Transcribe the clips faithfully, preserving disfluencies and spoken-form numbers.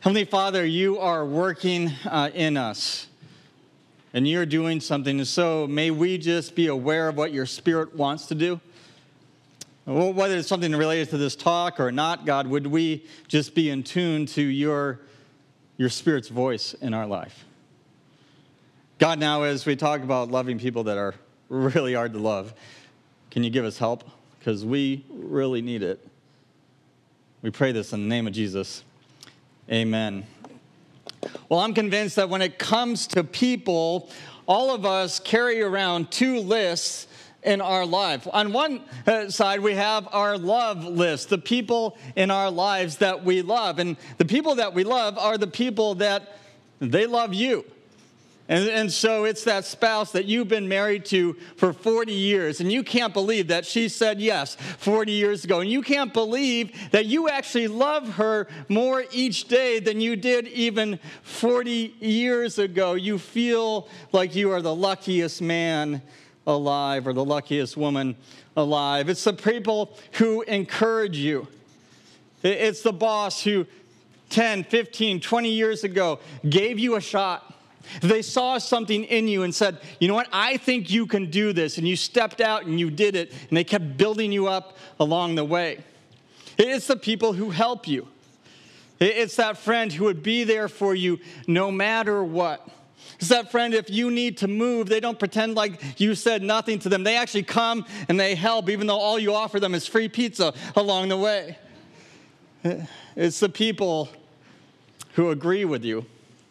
Heavenly Father, you are working uh, in us, and you're doing something. And so may we just be aware of what your Spirit wants to do. Well, whether it's something related to this talk or not, God, would we just be in tune to your, your Spirit's voice in our life? God, now as we talk about loving people that are really hard to love, can you give us help? Because we really need it. We pray this in the name of Jesus. Amen. Well, I'm convinced that when it comes to people, all of us carry around two lists in our life. On one side, we have our love list, the people in our lives that we love. And the people that we love are the people that they love you. And, and so it's that spouse that you've been married to for forty years, and you can't believe that she said yes forty years ago. And you can't believe that you actually love her more each day than you did even forty years ago. You feel like you are the luckiest man alive or the luckiest woman alive. It's the people who encourage you. It's the boss who ten, fifteen, twenty years ago gave you a shot. They saw something in you and said, you know what, I think you can do this. And you stepped out and you did it, and they kept building you up along the way. It's the people who help you. It's that friend who would be there for you no matter what. It's that friend, if you need to move, they don't pretend like you said nothing to them. They actually come and they help, even though all you offer them is free pizza along the way. It's the people who agree with you.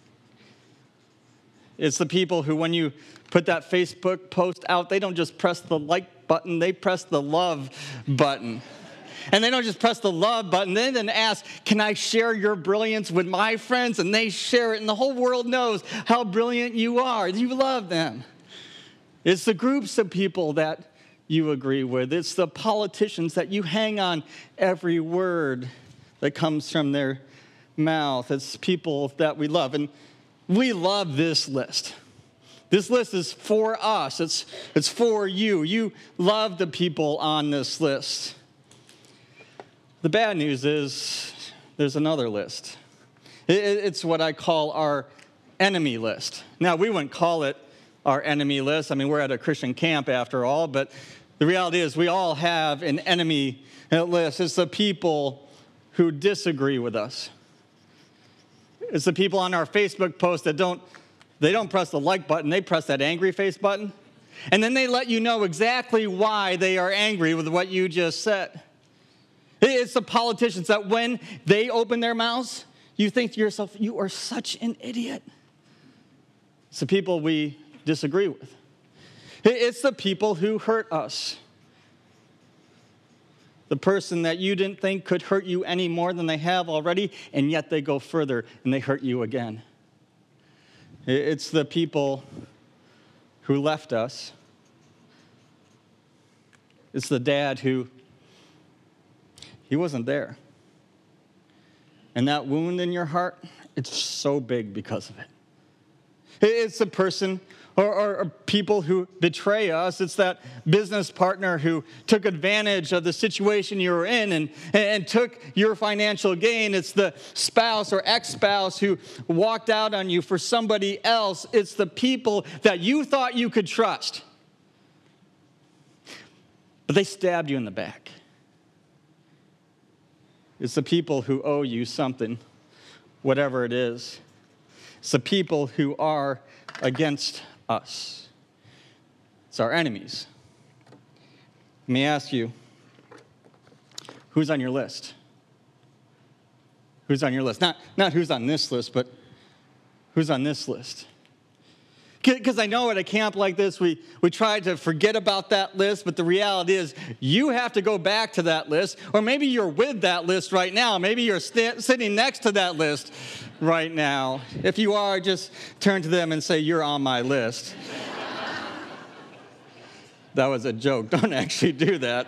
It's the people who, when you put that Facebook post out, they don't just press the like button, they press the love button. And they don't just press the love button, they then ask, can I share your brilliance with my friends? And they share it, and the whole world knows how brilliant you are. You love them. It's the groups of people that you agree with. It's the politicians that you hang on every word that comes from their mouth. It's people that we love. And we love this list. This list is for us. It's, it's for you. You love the people on this list. The bad news is there's another list. It, it's what I call our enemy list. Now, we wouldn't call it our enemy list. I mean, we're at a Christian camp after all, but the reality is we all have an enemy list. It's the people who disagree with us. It's the people on our Facebook post that don't, they don't press the like button, they press that angry face button. And then they let you know exactly why they are angry with what you just said. It's the politicians that when they open their mouths, you think to yourself, you are such an idiot. It's the people we disagree with. It's the people who hurt us. The person that you didn't think could hurt you any more than they have already, and yet they go further and they hurt you again. It's the people who left us. It's the dad who, he wasn't there. And that wound in your heart, it's so big because of it. It's the person Or, or, or people who betray us. It's that business partner who took advantage of the situation you were in and, and took your financial gain. It's the spouse or ex-spouse who walked out on you for somebody else. It's the people that you thought you could trust, but they stabbed you in the back. It's the people who owe you something, whatever it is. It's the people who are against us. It's our enemies. Let me ask you, who's on your list? Who's on your list? Not, not who's on this list, but who's on this list? Because I know at a camp like this, we, we try to forget about that list, but the reality is you have to go back to that list, or maybe you're with that list right now. Maybe you're st- sitting next to that list right now. If you are, just turn to them and say, you're on my list. That was a joke. Don't actually do that.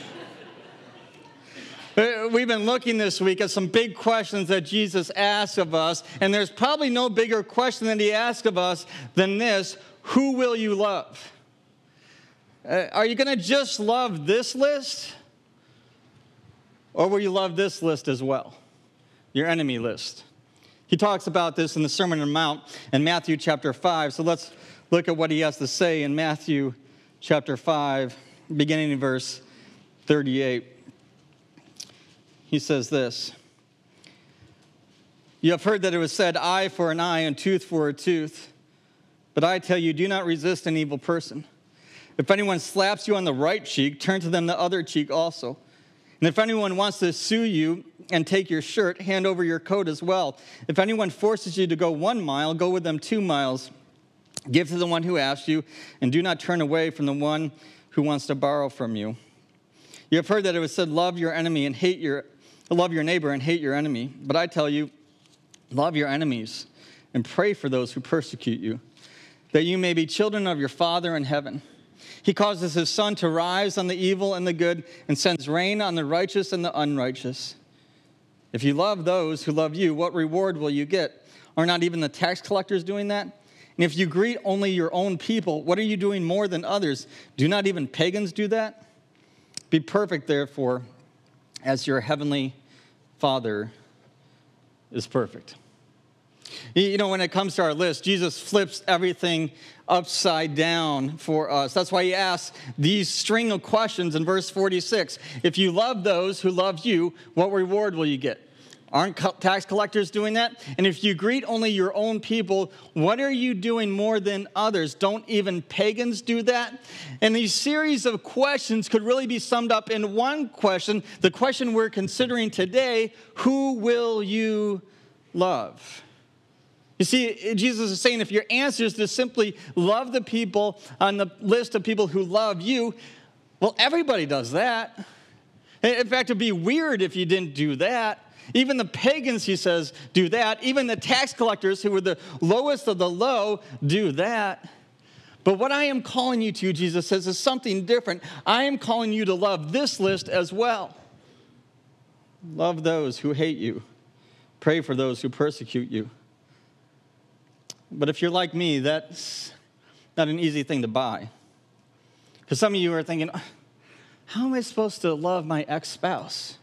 We've been looking this week at some big questions that Jesus asked of us, and there's probably no bigger question that he asked of us than this: who will you love? Uh, are you going to just love this list? Or will you love this list as well? Your enemy list. He talks about this in the Sermon on the Mount in Matthew chapter five. So let's look at what he has to say in Matthew chapter five, beginning in verse thirty-eight. He says this: "You have heard that it was said, eye for an eye and tooth for a tooth. But I tell you, do not resist an evil person. If anyone slaps you on the right cheek, turn to them the other cheek also. And if anyone wants to sue you and take your shirt, hand over your coat as well. If anyone forces you to go one mile, go with them two miles. Give to the one who asks you, and do not turn away from the one who wants to borrow from you. You have heard that it was said, love your enemy and hate your, love your neighbor and hate your enemy. But I tell you, love your enemies and pray for those who persecute you, that you may be children of your Father in heaven. He causes his sun to rise on the evil and the good, and sends rain on the righteous and the unrighteous. If you love those who love you, what reward will you get? Are not even the tax collectors doing that? And if you greet only your own people, what are you doing more than others? Do not even pagans do that? Be perfect, therefore, as your heavenly Father is perfect." You know, when it comes to our list, Jesus flips everything upside down for us. That's why he asks these string of questions in verse forty-six. If you love those who love you, what reward will you get? Aren't tax collectors doing that? And if you greet only your own people, what are you doing more than others? Don't even pagans do that? And these series of questions could really be summed up in one question, the question we're considering today: who will you love? You see, Jesus is saying if your answer is to simply love the people on the list of people who love you, well, everybody does that. In fact, it would be weird if you didn't do that. Even the pagans, he says, do that. Even the tax collectors, who were the lowest of the low, do that. But what I am calling you to, Jesus says, is something different. I am calling you to love this list as well. Love those who hate you. Pray for those who persecute you. But if you're like me, that's not an easy thing to buy. Because some of you are thinking, how am I supposed to love my ex-spouse?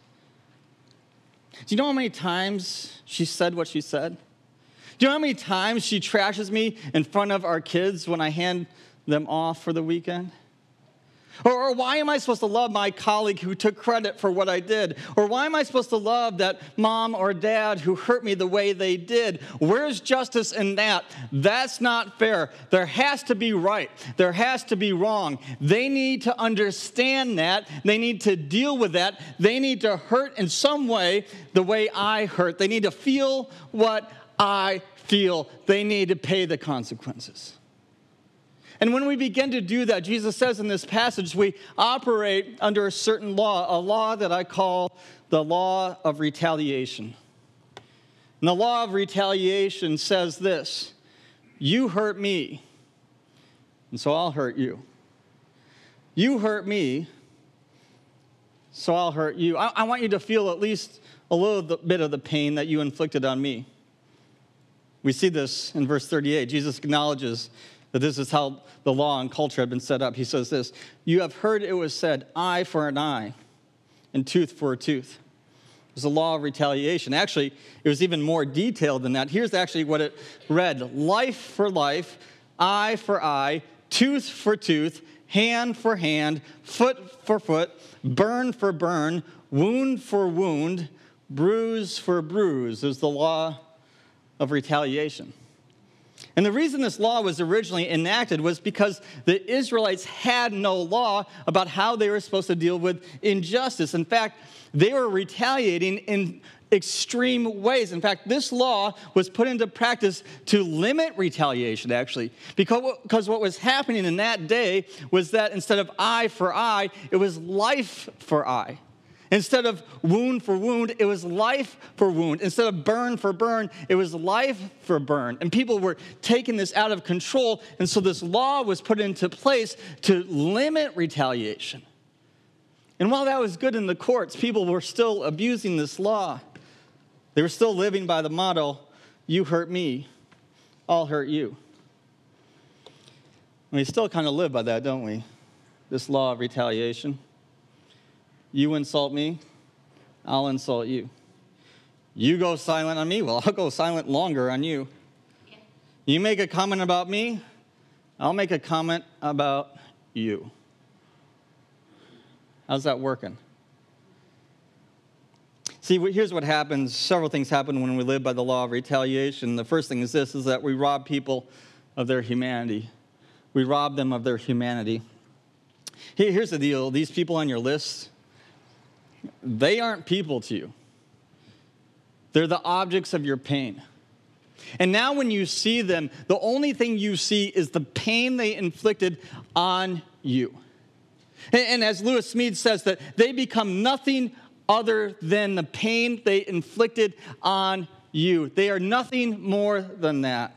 Do you know how many times she said what she said? Do you know how many times she trashes me in front of our kids when I hand them off for the weekend? Or, or why am I supposed to love my colleague who took credit for what I did? Or why am I supposed to love that mom or dad who hurt me the way they did? Where's justice in that? That's not fair. There has to be right. There has to be wrong. They need to understand that. They need to deal with that. They need to hurt in some way the way I hurt. They need to feel what I feel. They need to pay the consequences. And when we begin to do that, Jesus says in this passage, we operate under a certain law, a law that I call the law of retaliation. And the law of retaliation says this: you hurt me, and so I'll hurt you. You hurt me, so I'll hurt you. I, I want you to feel at least a little bit of the pain that you inflicted on me. We see this in verse thirty-eight. Jesus acknowledges that this is how the law and culture had been set up. He says this: you have heard it was said, eye for an eye and tooth for a tooth. It was a law of retaliation. Actually, it was even more detailed than that. Here's actually what it read: life for life, eye for eye, tooth for tooth, hand for hand, foot for foot, burn for burn, wound for wound, bruise for bruise is the law of retaliation. And the reason this law was originally enacted was because the Israelites had no law about how they were supposed to deal with injustice. In fact, they were retaliating in extreme ways. In fact, this law was put into practice to limit retaliation, actually, because, because what was happening in that day was that instead of eye for eye, it was life for eye. Instead of wound for wound, it was life for wound. Instead of burn for burn, it was life for burn. And people were taking this out of control, and so this law was put into place to limit retaliation. And while that was good in the courts, people were still abusing this law. They were still living by the motto, you hurt me, I'll hurt you. And we still kind of live by that, don't we? This law of retaliation. You insult me, I'll insult you. You go silent on me, well, I'll go silent longer on you. Yeah. You make a comment about me, I'll make a comment about you. How's that working? See, here's what happens. Several things happen when we live by the law of retaliation. The first thing is this, is that we rob people of their humanity. We rob them of their humanity. Here's the deal. These people on your list, they aren't people to you. They're the objects of your pain. And now when you see them, the only thing you see is the pain they inflicted on you. And, and as Lewis Smedes says, that they become nothing other than the pain they inflicted on you. They are nothing more than that.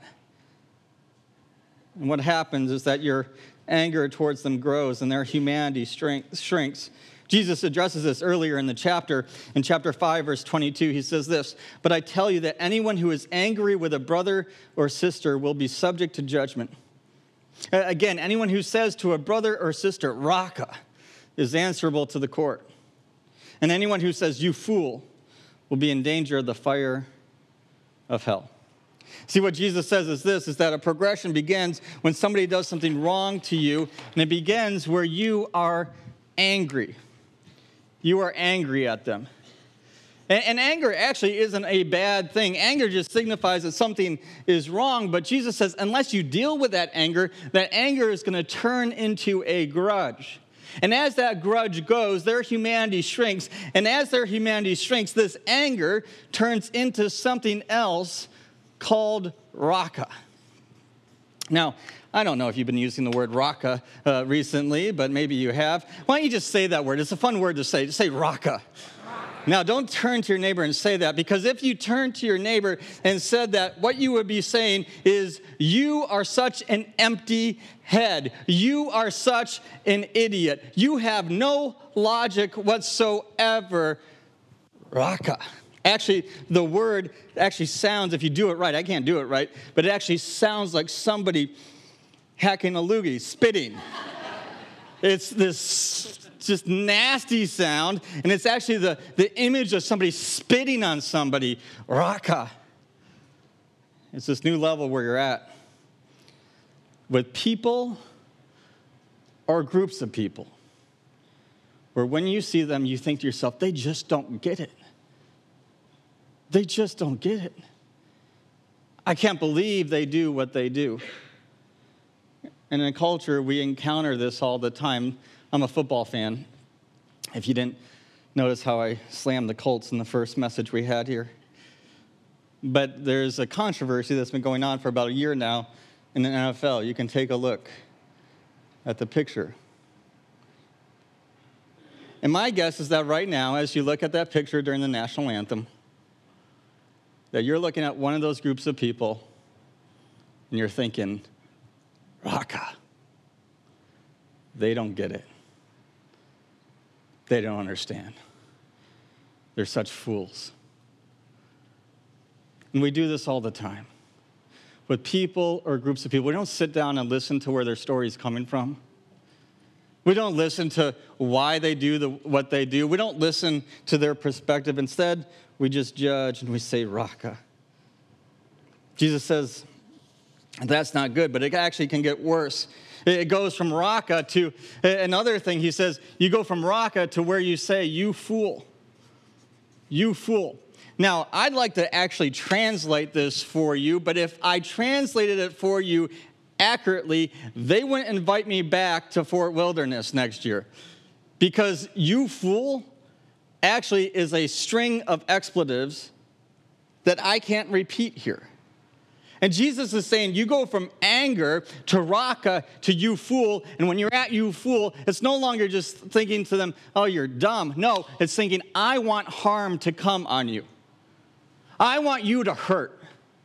And what happens is that your anger towards them grows and their humanity shrinks. Jesus addresses this earlier in the chapter. In chapter five, verse twenty-two, he says this, "But I tell you that anyone who is angry with a brother or sister will be subject to judgment." Again, anyone who says to a brother or sister, "Raka," is answerable to the court. And anyone who says, "You fool," will be in danger of the fire of hell. See, what Jesus says is this, is that a progression begins when somebody does something wrong to you, and it begins where you are angry. You are angry at them. And, and anger actually isn't a bad thing. Anger just signifies that something is wrong, but Jesus says unless you deal with that anger, that anger is going to turn into a grudge. And as that grudge goes, their humanity shrinks. And as their humanity shrinks, this anger turns into something else called raka. Now, I don't know if you've been using the word raka uh, recently, but maybe you have. Why don't you just say that word? It's a fun word to say. Just say raka. Now, don't turn to your neighbor and say that, because if you turn to your neighbor and said that, what you would be saying is, you are such an empty head. You are such an idiot. You have no logic whatsoever. Raka. Actually, the word actually sounds, if you do it right, I can't do it right, but it actually sounds like somebody hacking a loogie, spitting. It's this just nasty sound, and it's actually the, the image of somebody spitting on somebody. Raka. It's this new level where you're at with people or groups of people where when you see them, you think to yourself, they just don't get it. They just don't get it. I can't believe they do what they do. And in culture, we encounter this all the time. I'm a football fan. If you didn't notice how I slammed the Colts in the first message we had here. But there's a controversy that's been going on for about a year now in the N F L. You can take a look at the picture. And my guess is that right now, as you look at that picture during the national anthem, that you're looking at one of those groups of people and you're thinking, Raka. They don't get it. They don't understand. They're such fools. And we do this all the time with people or groups of people. We don't sit down and listen to where their story is coming from. We don't listen to why they do the, what they do. We don't listen to their perspective. Instead, we just judge and we say, Raka. Jesus says that's not good, but it actually can get worse. It goes from Raka to another thing. He says, you go from Raka to where you say, you fool. You fool. Now, I'd like to actually translate this for you, but if I translated it for you accurately, they wouldn't invite me back to Fort Wilderness next year. Because you fool actually is a string of expletives that I can't repeat here. And Jesus is saying, you go from anger to Raka to you fool. And when you're at you fool, it's no longer just thinking to them, oh, you're dumb. No, it's thinking, I want harm to come on you. I want you to hurt.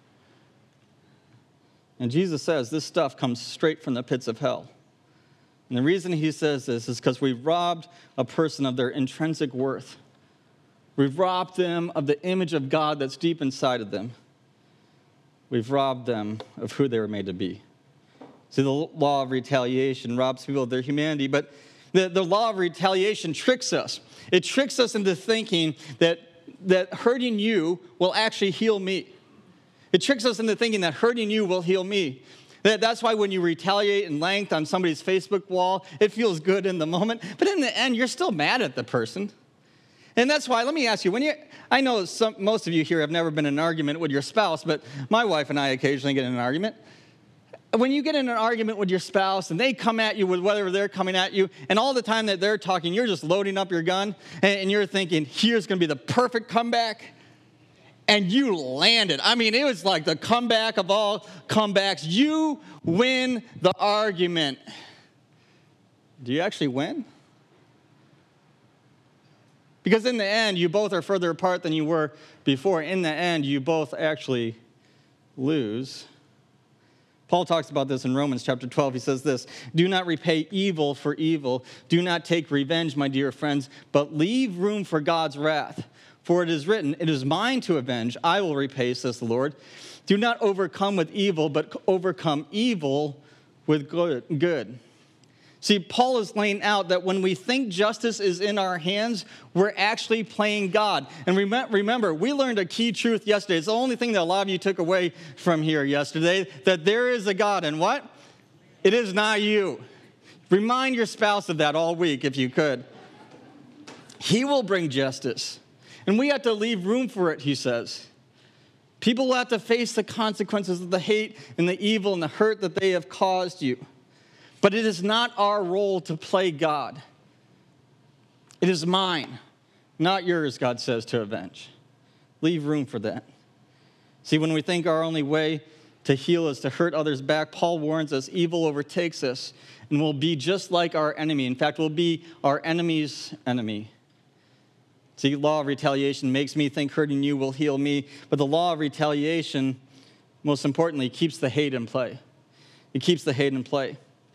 And Jesus says this stuff comes straight from the pits of hell. And the reason he says this is because we've robbed a person of their intrinsic worth. We've robbed them of the image of God that's deep inside of them. We've robbed them of who they were made to be. See, the law of retaliation robs people of their humanity, but the, the law of retaliation tricks us. It tricks us into thinking that that hurting you will actually heal me. It tricks us into thinking that hurting you will heal me. That, that's why when you retaliate in length on somebody's Facebook wall, it feels good in the moment. But in the end, you're still mad at the person. And that's why, let me ask you, when you, I know some, most of you here have never been in an argument with your spouse, but my wife and I occasionally get in an argument. When you get in an argument with your spouse and they come at you with whatever they're coming at you, and all the time that they're talking, you're just loading up your gun, and, and you're thinking, here's going to be the perfect comeback. And you landed. I mean, it was like the comeback of all comebacks. You win the argument. Do you actually win? Because in the end, you both are further apart than you were before. In the end, you both actually lose. Paul talks about this in Romans chapter twelve. He says this, do not repay evil for evil. Do not take revenge, my dear friends, but leave room for God's wrath. For it is written, it is mine to avenge. I will repay, says the Lord. Do not overcome with evil, but overcome evil with good. See, Paul is laying out that when we think justice is in our hands, we're actually playing God. And remember, we learned a key truth yesterday. It's the only thing that a lot of you took away from here yesterday, that there is a God. And what? It is not you. Remind your spouse of that all week if you could. He will bring justice. And we have to leave room for it, he says. People will have to face the consequences of the hate and the evil and the hurt that they have caused you. But it is not our role to play God. It is mine, not yours, God says, to avenge. Leave room for that. See, when we think our only way to heal is to hurt others back, Paul warns us evil overtakes us and will be just like our enemy. In fact, will be our enemy's enemy. See, law of retaliation makes me think hurting you will heal me, but the law of retaliation, most importantly, keeps the hate in play. It keeps the hate in play.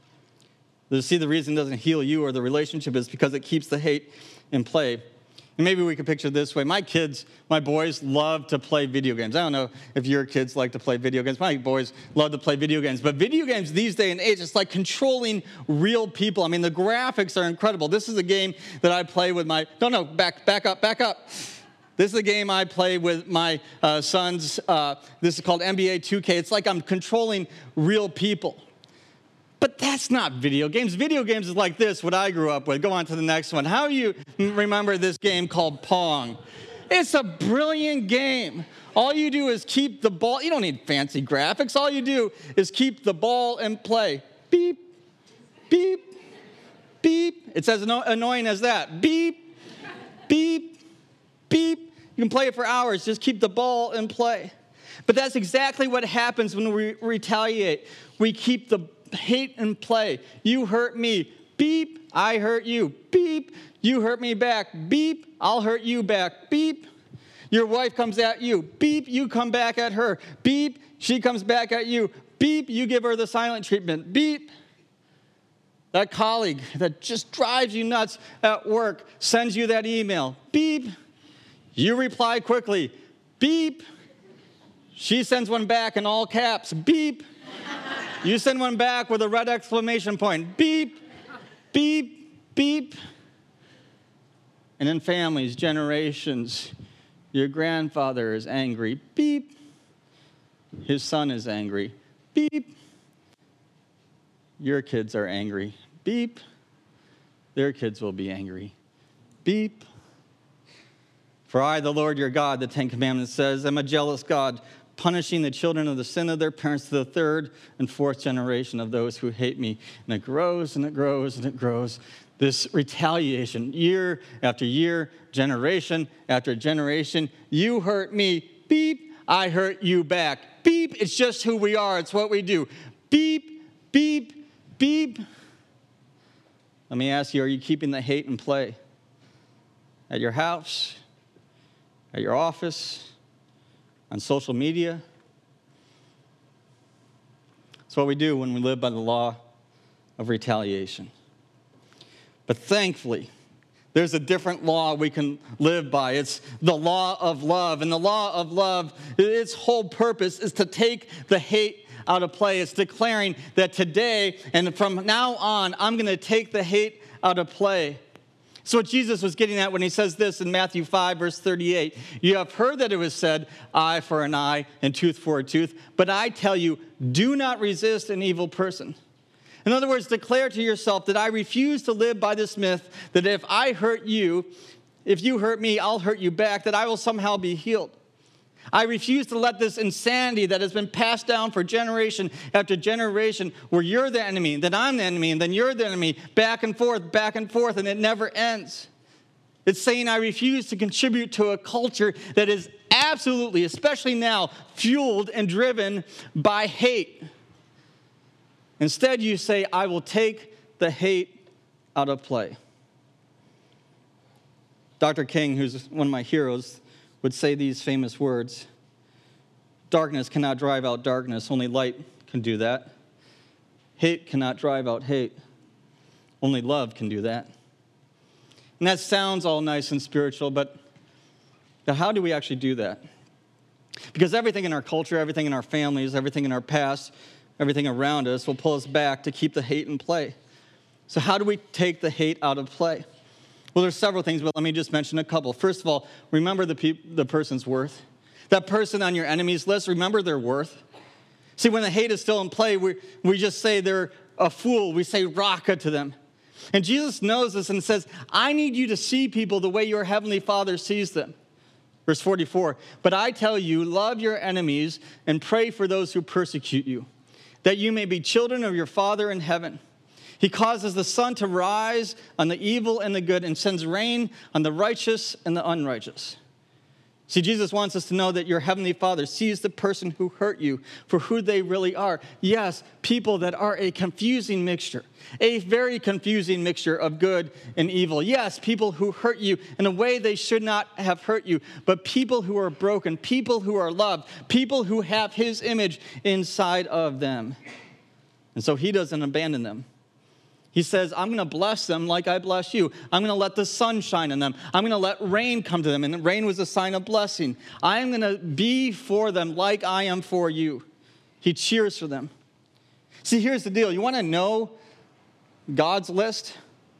See, the reason it doesn't heal you or the relationship is because it keeps the hate in play. And maybe we could picture it this way. My kids, my boys love to play video games. I don't know if your kids like to play video games. My boys love to play video games. But video games these days and age, it's like controlling real people. I mean, the graphics are incredible. This is a game that I play with my, no, no, back, back up, back up. This is a game I play with my uh, sons. Uh, this is called N B A two K. It's like I'm controlling real people. But that's not video games. Video games is like this, what I grew up with. Go on to the next one. How do you remember this game called Pong? It's a brilliant game. All you do is keep the ball. You don't need fancy graphics. All you do is keep the ball in play. Beep, beep, beep. It's as annoying as that. Beep, beep, beep. You can play it for hours. Just keep the ball in play. But that's exactly what happens when we retaliate. We keep the hate in play. You hurt me. Beep. I hurt you. Beep. You hurt me back. Beep. I'll hurt you back. Beep. Your wife comes at you. Beep. You come back at her. Beep. She comes back at you. Beep. You give her the silent treatment. Beep. That colleague that just drives you nuts at work sends you that email. Beep. You reply quickly. Beep. She sends one back in all caps. Beep. You send one back with a red exclamation point. Beep, beep, beep. And in families, generations, your grandfather is angry. Beep. His son is angry. Beep. Your kids are angry. Beep. Their kids will be angry. Beep. For I, the Lord your God, the Ten Commandments says, am a jealous God, punishing the children of the sin of their parents to the third and fourth generation of those who hate me. And it grows and it grows and it grows. This retaliation, year after year, generation after generation. You hurt me. Beep. I hurt you back. Beep. It's just who we are. It's what we do. Beep, beep, beep. Let me ask you, are you keeping the hate in play? At your house? At your office? On social media? It's what we do when we live by the law of retaliation. But thankfully, there's a different law we can live by. It's the law of love. And the law of love, its whole purpose is to take the hate out of play. It's declaring that today and from now on, I'm going to take the hate out of play. So what Jesus was getting at when he says this in Matthew five, verse thirty-eight, you have heard that it was said, eye for an eye and tooth for a tooth, but I tell you, do not resist an evil person. In other words, declare to yourself that I refuse to live by this myth that if I hurt you, if you hurt me, I'll hurt you back, that I will somehow be healed. I refuse to let this insanity that has been passed down for generation after generation, where you're the enemy, then I'm the enemy, and then you're the enemy, back and forth, back and forth, and it never ends. It's saying I refuse to contribute to a culture that is absolutely, especially now, fueled and driven by hate. Instead, you say, I will take the hate out of play. Doctor King, who's one of my heroes, would say these famous words: darkness cannot drive out darkness, only light can do that. Hate cannot drive out hate, only love can do that. And that sounds all nice and spiritual, but how do we actually do that? Because everything in our culture, everything in our families, everything in our past, everything around us will pull us back to keep the hate in play. So how do we take the hate out of play? Well, there's several things, but let me just mention a couple. First of all, remember the, pe- the person's worth. That person on your enemies list, remember their worth. See, when the hate is still in play, we, we just say they're a fool. We say raka to them. And Jesus knows this and says, I need you to see people the way your heavenly Father sees them. Verse forty-four, but I tell you, love your enemies and pray for those who persecute you, that you may be children of your Father in heaven. He causes the sun to rise on the evil and the good and sends rain on the righteous and the unrighteous. See, Jesus wants us to know that your heavenly Father sees the person who hurt you for who they really are. Yes, people that are a confusing mixture, a very confusing mixture of good and evil. Yes, people who hurt you in a way they should not have hurt you, but people who are broken, people who are loved, people who have his image inside of them. And so he doesn't abandon them. He says, I'm going to bless them like I bless you. I'm going to let the sun shine on them. I'm going to let rain come to them. And rain was a sign of blessing. I'm going to be for them like I am for you. He cheers for them. See, here's the deal. You want to know God's list?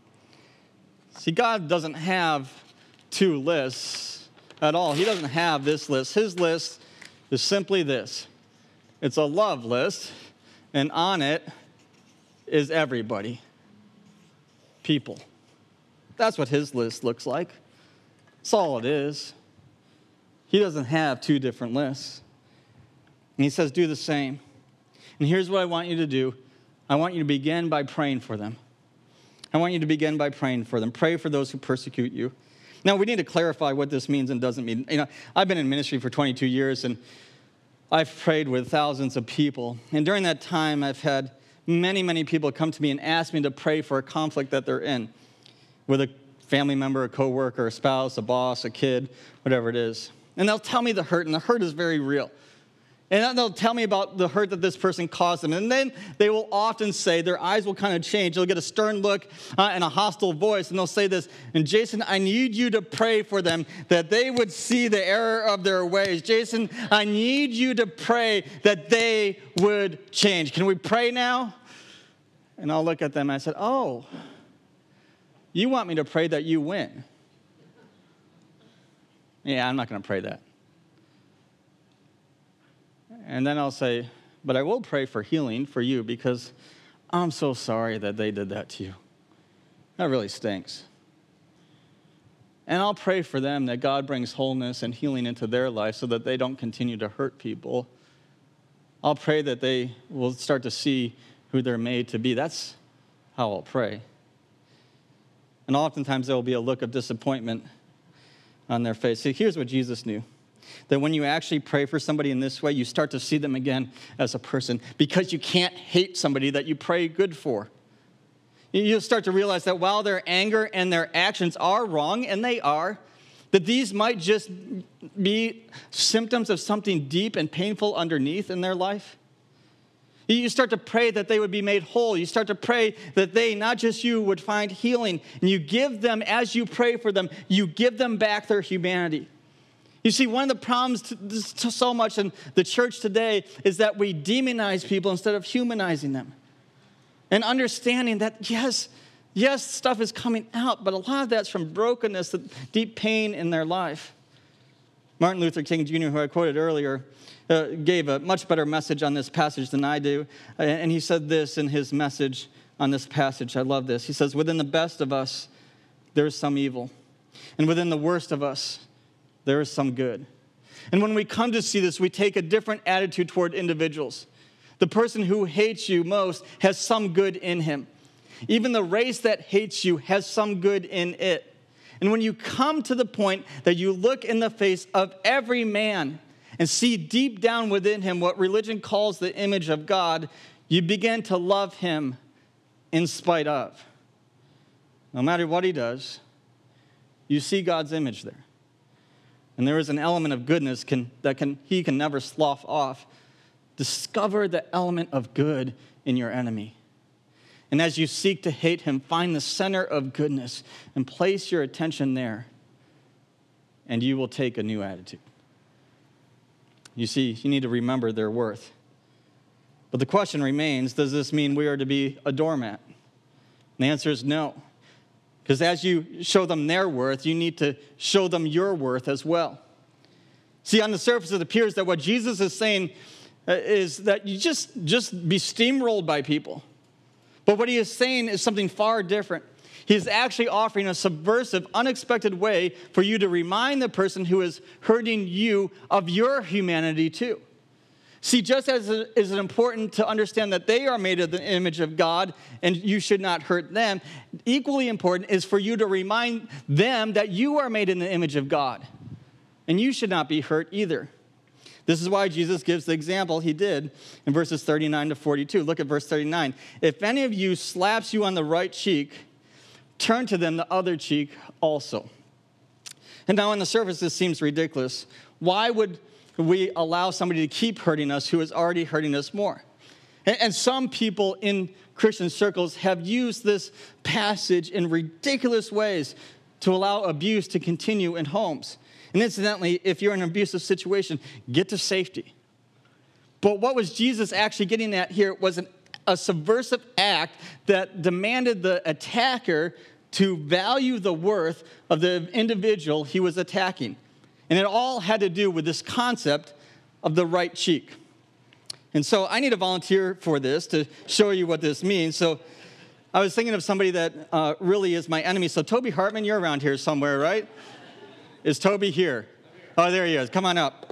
See, God doesn't have two lists at all. He doesn't have this list. His list is simply this. It's a love list, and on it is everybody. People. That's what his list looks like. That's all it is. He doesn't have two different lists. And he says, do the same. And here's what I want you to do. I want you to begin by praying for them. I want you to begin by praying for them. Pray for those who persecute you. Now, we need to clarify what this means and doesn't mean. You know, I've been in ministry for twenty-two years, and I've prayed with thousands of people. And during that time, I've had many, many people come to me and ask me to pray for a conflict that they're in with a family member, a coworker, a spouse, a boss, a kid, whatever it is. And they'll tell me the hurt, and the hurt is very real. And then they'll tell me about the hurt that this person caused them. And then they will often say, their eyes will kind of change. They'll get a stern look uh, and a hostile voice, and they'll say this, and Jason, I need you to pray for them that they would see the error of their ways. Jason, I need you to pray that they would change. Can we pray now? And I'll look at them and I said, oh, you want me to pray that you win? Yeah, I'm not going to pray that. And then I'll say, but I will pray for healing for you because I'm so sorry that they did that to you. That really stinks. And I'll pray for them that God brings wholeness and healing into their life so that they don't continue to hurt people. I'll pray that they will start to see who they're made to be. That's how I'll pray. And oftentimes there will be a look of disappointment on their face. See, here's what Jesus knew. That when you actually pray for somebody in this way, you start to see them again as a person because you can't hate somebody that you pray good for. You'll start to realize that while their anger and their actions are wrong, and they are, that these might just be symptoms of something deep and painful underneath in their life. You start to pray that they would be made whole. You start to pray that they, not just you, would find healing. And you give them, as you pray for them, you give them back their humanity. You see, one of the problems to, to so much in the church today is that we demonize people instead of humanizing them. And understanding that, yes, Yes, stuff is coming out, but a lot of that's from brokenness, deep pain in their life. Martin Luther King Junior, who I quoted earlier, uh, gave a much better message on this passage than I do. And he said this in his message on this passage. I love this. He says, within the best of us, there is some evil. And within the worst of us, there is some good. And when we come to see this, we take a different attitude toward individuals. The person who hates you most has some good in him. Even the race that hates you has some good in it. And when you come to the point that you look in the face of every man and see deep down within him what religion calls the image of God, you begin to love him in spite of. No matter what he does, you see God's image there. And there is an element of goodness can, that can, he can never slough off. Discover the element of good in your enemy. And as you seek to hate him, find the center of goodness and place your attention there, and you will take a new attitude. You see, you need to remember their worth. But the question remains, does this mean we are to be a doormat? And the answer is no. Because as you show them their worth, you need to show them your worth as well. See, on the surface, it appears that what Jesus is saying is that you just, just be steamrolled by people. But what he is saying is something far different. He is actually offering a subversive, unexpected way for you to remind the person who is hurting you of your humanity too. See, just as it is important to understand that they are made in the image of God and you should not hurt them, equally important is for you to remind them that you are made in the image of God and you should not be hurt either. This is why Jesus gives the example he did in verses thirty-nine to forty-two. Look at verse thirty-nine. If any of you slaps you on the right cheek, turn to them the other cheek also. And now on the surface, this seems ridiculous. Why would we allow somebody to keep hurting us who is already hurting us more? And, and some people in Christian circles have used this passage in ridiculous ways to allow abuse to continue in homes. And incidentally, if you're in an abusive situation, get to safety. But what was Jesus actually getting at here was an, a subversive act that demanded the attacker to value the worth of the individual he was attacking. And it all had to do with this concept of the right cheek. And so I need a volunteer for this to show you what this means. So I was thinking of somebody that uh, really is my enemy. So Toby Hartman, you're around here somewhere, right? Is Toby here? Oh, there he is. Come on up.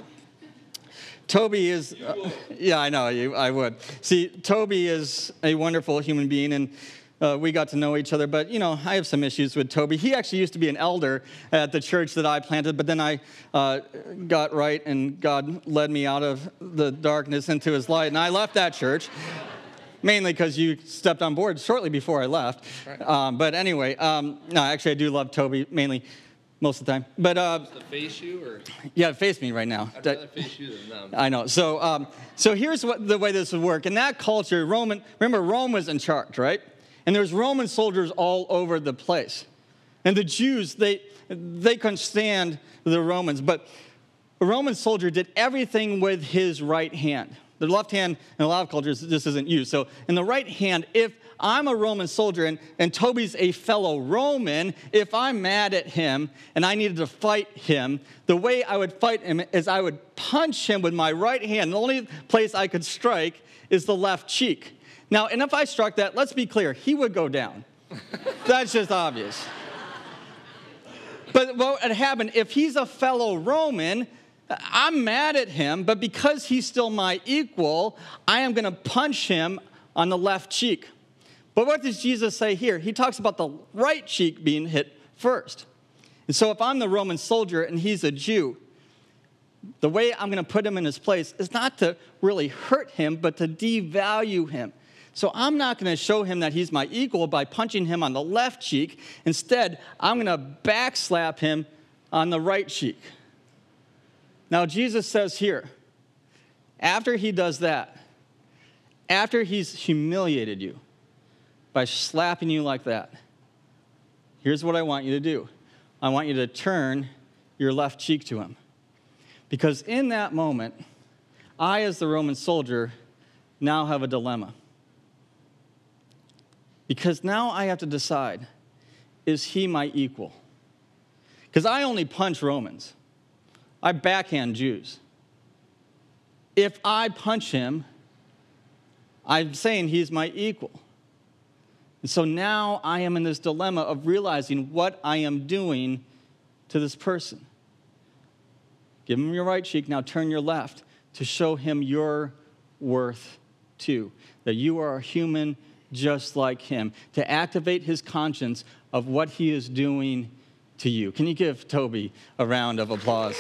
Toby is, uh, yeah, I know, you, I would. See, Toby is a wonderful human being, and uh, we got to know each other. But, you know, I have some issues with Toby. He actually used to be an elder at the church that I planted, but then I uh, got right, and God led me out of the darkness into his light, and I left that church. Mainly because you stepped on board shortly before I left. Um, but anyway, um, no, actually I do love Toby, mainly. Most of the time. But uh, Does it face you or? Yeah, it face me right now. I'd rather face you than them. I know. So um, so here's what the way this would work. In that culture, Roman, remember Rome was in charge, right? And there's Roman soldiers all over the place. And the Jews, they they couldn't stand the Romans. But a Roman soldier did everything with his right hand. The left hand, in a lot of cultures, this isn't used. So in the right hand, if I'm a Roman soldier and, and Toby's a fellow Roman, if I'm mad at him and I needed to fight him, the way I would fight him is I would punch him with my right hand. The only place I could strike is the left cheek. Now, and if I struck that, let's be clear, he would go down. That's just obvious. But what would happen if he's a fellow Roman? I'm mad at him, but because he's still my equal, I am going to punch him on the left cheek. But what does Jesus say here? He talks about the right cheek being hit first. And so if I'm the Roman soldier and he's a Jew, the way I'm going to put him in his place is not to really hurt him, but to devalue him. So I'm not going to show him that he's my equal by punching him on the left cheek. Instead, I'm going to backslap him on the right cheek. Now, Jesus says here, after he does that, after he's humiliated you by slapping you like that, here's what I want you to do. I want you to turn your left cheek to him. Because in that moment, I, as the Roman soldier, now have a dilemma. Because now I have to decide, is he my equal? Because I only punch Romans. I backhand Jews. If I punch him, I'm saying he's my equal. And so now I am in this dilemma of realizing what I am doing to this person. Give him your right cheek, now turn your left to show him your worth too. That you are a human just like him. To activate his conscience of what he is doing to you. Can you give Toby a round of applause?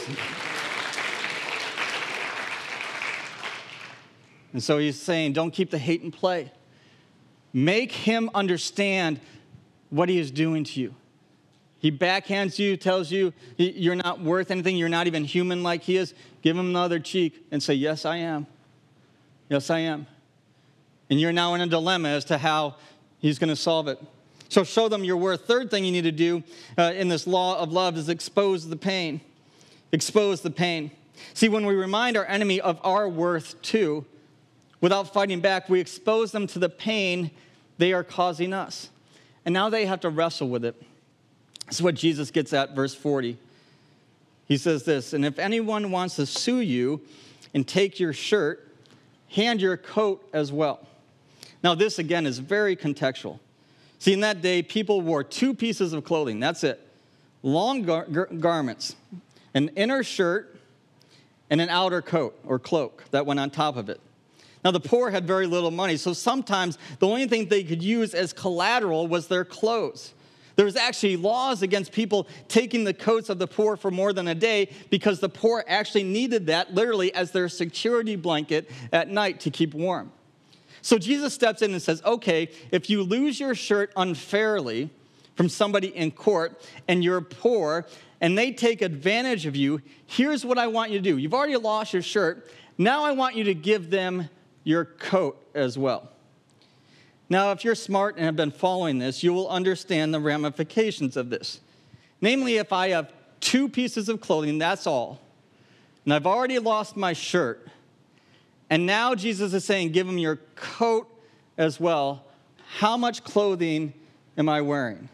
And so he's saying, don't keep the hate in play. Make him understand what he is doing to you. He backhands you, tells you you're not worth anything, you're not even human like he is. Give him another cheek and say, yes, I am. Yes, I am. And you're now in a dilemma as to how he's going to solve it. So show them your worth. Third thing you need to do uh, in this law of love is expose the pain. Expose the pain. See, when we remind our enemy of our worth too, without fighting back, we expose them to the pain they are causing us. And now they have to wrestle with it. This is what Jesus gets at, verse forty. He says this, and if anyone wants to sue you and take your shirt, hand your coat as well. Now this, again, is very contextual. See, in that day, people wore two pieces of clothing. That's it. Long gar- gar- garments, an inner shirt, and an outer coat or cloak that went on top of it. Now, the poor had very little money, so sometimes the only thing they could use as collateral was their clothes. There was actually laws against people taking the coats of the poor for more than a day because the poor actually needed that literally as their security blanket at night to keep warm. So Jesus steps in and says, okay, if you lose your shirt unfairly from somebody in court and you're poor and they take advantage of you, here's what I want you to do. You've already lost your shirt. Now I want you to give them your coat as well. Now, if you're smart and have been following this, you will understand the ramifications of this. Namely, if I have two pieces of clothing, that's all, and I've already lost my shirt, and now Jesus is saying, give them your coat as well, how much clothing am I wearing?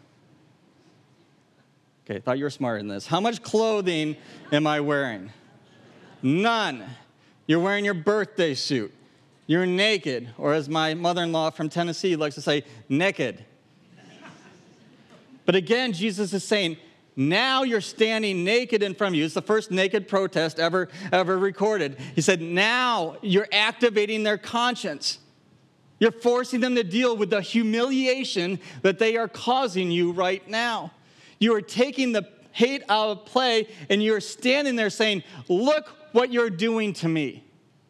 Okay, I thought you were smarter than this. How much clothing am I wearing? None. You're wearing your birthday suit. You're naked, or as my mother-in-law from Tennessee likes to say, naked. But again, Jesus is saying, now you're standing naked in front of you. It's the first naked protest ever, ever recorded. He said, now you're activating their conscience. You're forcing them to deal with the humiliation that they are causing you right now. You are taking the hate out of play, and you're standing there saying, look what you're doing to me.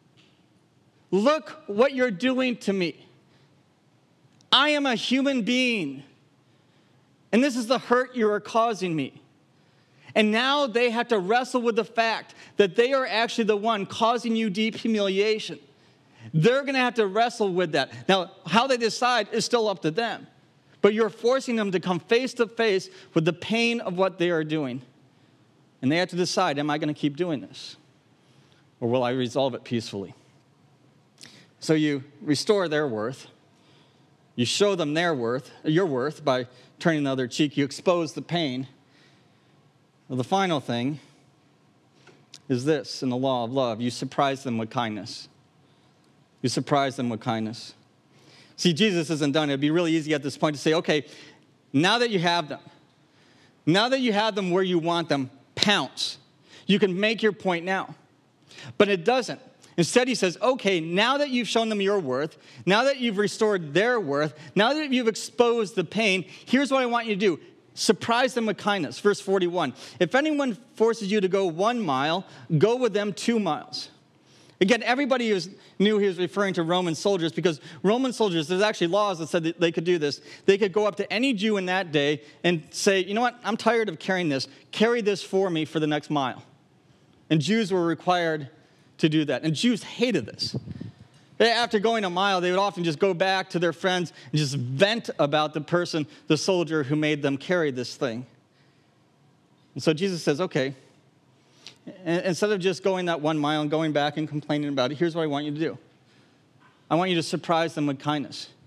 Look what you're doing to me. I am a human being, and this is the hurt you are causing me. And now they have to wrestle with the fact that they are actually the one causing you deep humiliation. They're going to have to wrestle with that. Now, how they decide is still up to them. But you're forcing them to come face to face with the pain of what they are doing. And they have to decide, am I going to keep doing this? Or will I resolve it peacefully? So you restore their worth. You show them their worth, your worth, by turning the other cheek. You expose the pain. Well, the final thing is this in the law of love. You surprise them with kindness. You surprise them with kindness. See, Jesus isn't done. It'd be really easy at this point to say, okay, now that you have them, now that you have them where you want them, pounce. You can make your point now. But it doesn't. Instead, he says, okay, now that you've shown them your worth, now that you've restored their worth, now that you've exposed the pain, here's what I want you to do. Surprise them with kindness. Verse forty-one, if anyone forces you to go one mile, go with them two miles. Again, everybody was, knew he was referring to Roman soldiers because Roman soldiers, there's actually laws that said that they could do this. They could go up to any Jew in that day and say, you know what, I'm tired of carrying this. Carry this for me for the next mile. And Jews were required to do that. And Jews hated this. After going a mile, they would often just go back to their friends and just vent about the person, the soldier who made them carry this thing. And so Jesus says, okay, instead of just going that one mile and going back and complaining about it, here's what I want you to do. I want you to surprise them with kindness.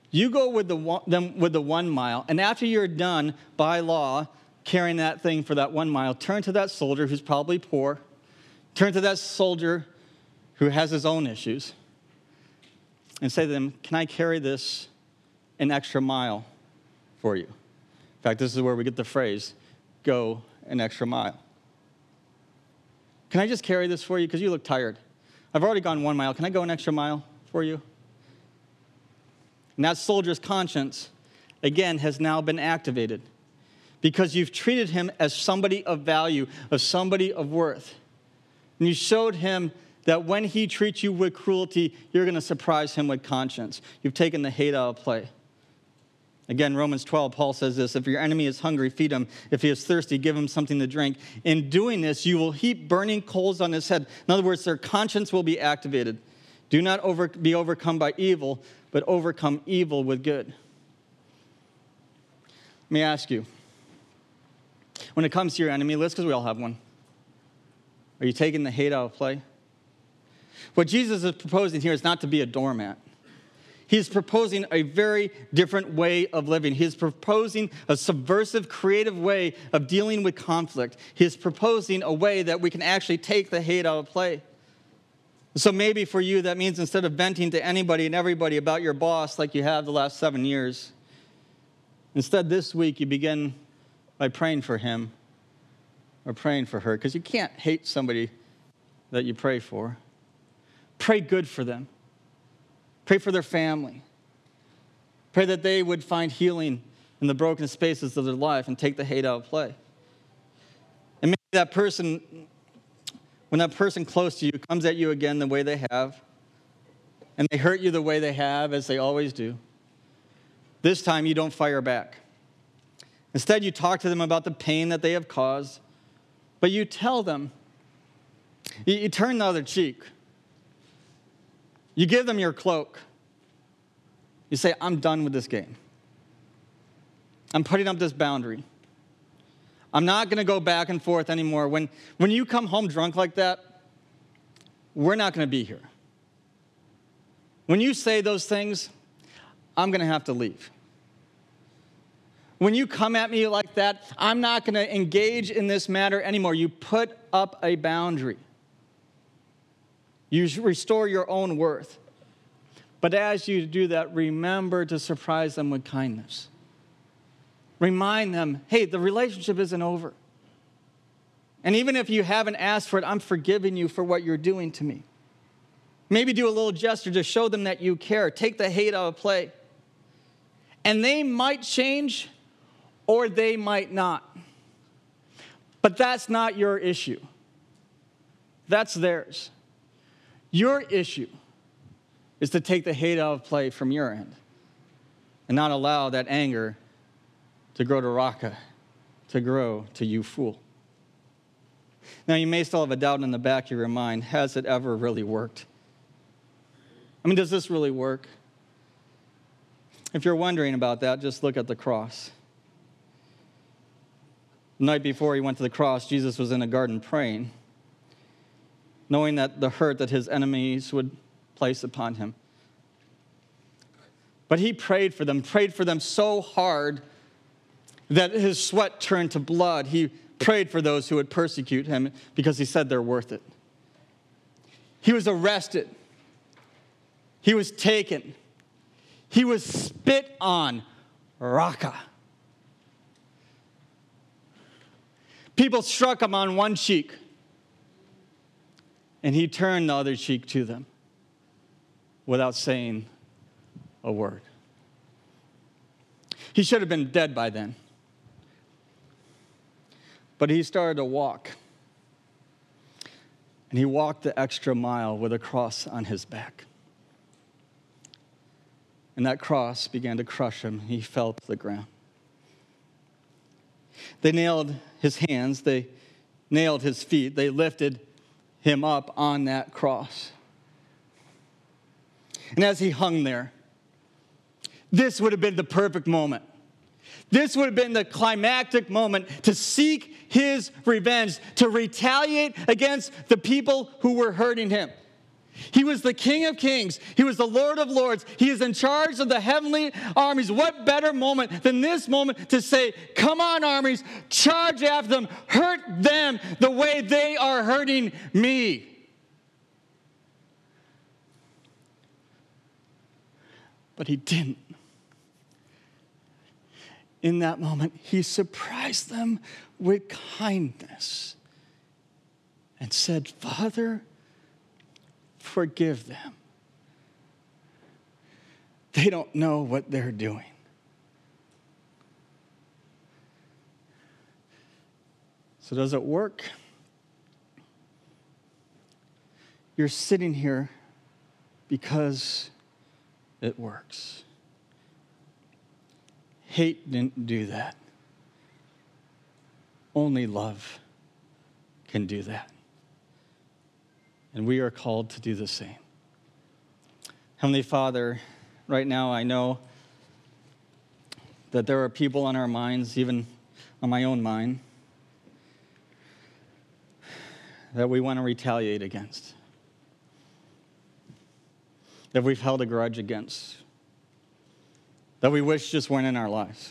You go with the one, them with the one mile, and after you're done, by law, carrying that thing for that one mile, turn to that soldier who's probably poor. Turn to that soldier who has his own issues and say to them, can I carry this an extra mile for you? In fact, this is where we get the phrase, go an extra mile. Can I just carry this for you? Because you look tired. I've already gone one mile. Can I go an extra mile for you? And that soldier's conscience, again, has now been activated because you've treated him as somebody of value, as somebody of worth. And you showed him that when he treats you with cruelty, you're going to surprise him with conscience. You've taken the hate out of play. Again, Romans twelve, Paul says this, if your enemy is hungry, feed him. If he is thirsty, give him something to drink. In doing this, you will heap burning coals on his head. In other words, their conscience will be activated. Do not over, be overcome by evil, but overcome evil with good. Let me ask you, when it comes to your enemy list, because we all have one, are you taking the hate out of play? What Jesus is proposing here is not to be a doormat. He's proposing a very different way of living. He's proposing a subversive, creative way of dealing with conflict. He's proposing a way that we can actually take the hate out of play. So maybe for you, that means instead of venting to anybody and everybody about your boss like you have the last seven years, instead this week you begin by praying for him or praying for her, because you can't hate somebody that you pray for. Pray good for them. Pray for their family. Pray that they would find healing in the broken spaces of their life and take the hate out of play. And maybe that person, when that person close to you comes at you again the way they have, and they hurt you the way they have, as they always do, this time you don't fire back. Instead, you talk to them about the pain that they have caused, but you tell them, you, you turn the other cheek. You give them your cloak. You say, I'm done with this game. I'm putting up this boundary. I'm not going to go back and forth anymore. When, when you come home drunk like that, we're not going to be here. When you say those things, I'm going to have to leave. When you come at me like that, I'm not going to engage in this matter anymore. You put up a boundary. You restore your own worth. But as you do that, remember to surprise them with kindness. Remind them, hey, the relationship isn't over. And even if you haven't asked for it, I'm forgiving you for what you're doing to me. Maybe do a little gesture to show them that you care. Take the hate out of play. And they might change or they might not. But that's not your issue. That's theirs. Your issue is to take the hate out of play from your end and not allow that anger to grow to raka, to grow to you fool. Now, you may still have a doubt in the back of your mind, has it ever really worked? I mean, does this really work? If you're wondering about that, just look at the cross. The night before he went to the cross, Jesus was in a garden praying, knowing that the hurt that his enemies would place upon him. But he prayed for them, prayed for them so hard that his sweat turned to blood. He prayed for those who would persecute him because he said they're worth it. He was arrested. He was taken. He was spit on, raka. People struck him on one cheek, and he turned the other cheek to them without saying a word. He should have been dead by then. But he started to walk. And he walked the extra mile with a cross on his back. And that cross began to crush him. He fell to the ground. They nailed his hands. They nailed his feet. They lifted him up on that cross. And as he hung there, this would have been the perfect moment. This would have been the climactic moment to seek his revenge, to retaliate against the people who were hurting him. He was the King of Kings. He was the Lord of Lords. He is in charge of the heavenly armies. What better moment than this moment to say, come on, armies, charge after them, hurt them the way they are hurting me. But he didn't. In that moment, he surprised them with kindness and said, Father, forgive them. They don't know what they're doing. So does it work? You're sitting here because it works. Hate didn't do that. Only love can do that. And we are called to do the same. Heavenly Father, right now I know that there are people on our minds, even on my own mind, that we want to retaliate against, that we've held a grudge against, that we wish just weren't in our lives.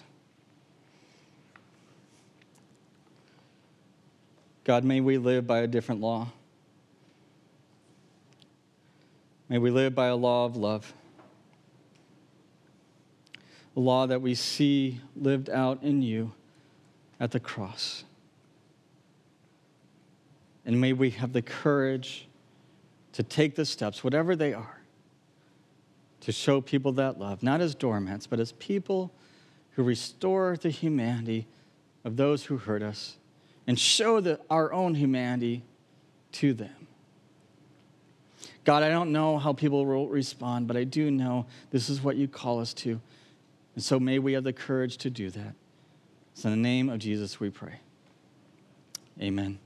God, may we live by a different law. May we live by a law of love, a law that we see lived out in you at the cross. And may we have the courage to take the steps, whatever they are, to show people that love, not as doormats, but as people who restore the humanity of those who hurt us and show the, our own humanity to them. God, I don't know how people will respond, but I do know this is what you call us to. And so may we have the courage to do that. It's in the name of Jesus we pray. Amen.